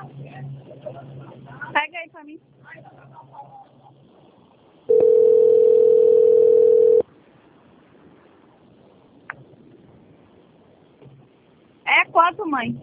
Pega aí pra mim. É quanto, mãe?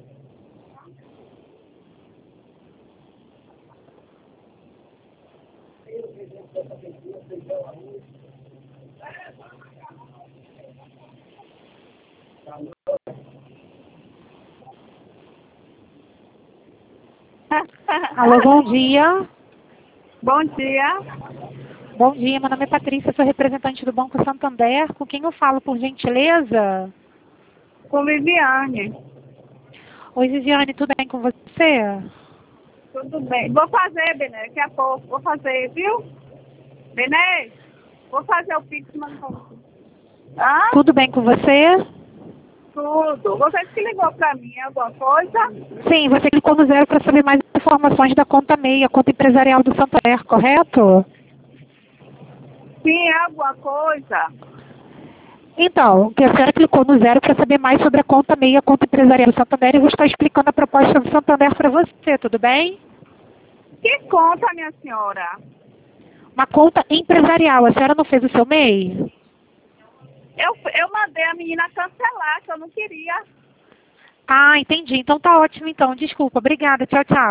Alô, bom dia. Bom dia. Bom dia, meu nome é Patrícia, sou representante do Banco Santander. Com quem eu falo, por gentileza? Com Viviane. Oi, Viviane, tudo bem com você? Tudo bem. Vou fazer, Benê, daqui a pouco. Vou fazer, viu? Benê, vou fazer o Pix, mas não. Hã? Tudo bem com você? Tudo. Você que ligou pra mim, alguma coisa? Sim, você clicou no 0 para saber mais informações da conta MEI, a conta empresarial do Santander, correto? Sim, alguma coisa? Então, que a senhora clicou no 0 para saber mais sobre a conta MEI, a conta empresarial do Santander, e eu vou estar explicando a proposta do Santander para você, tudo bem? Que conta, minha senhora? Uma conta empresarial, a senhora não fez o seu MEI? Eu mandei a menina cancelar, que eu não queria. Ah, entendi. Então tá ótimo, então. Desculpa. Obrigada. Tchau, tchau.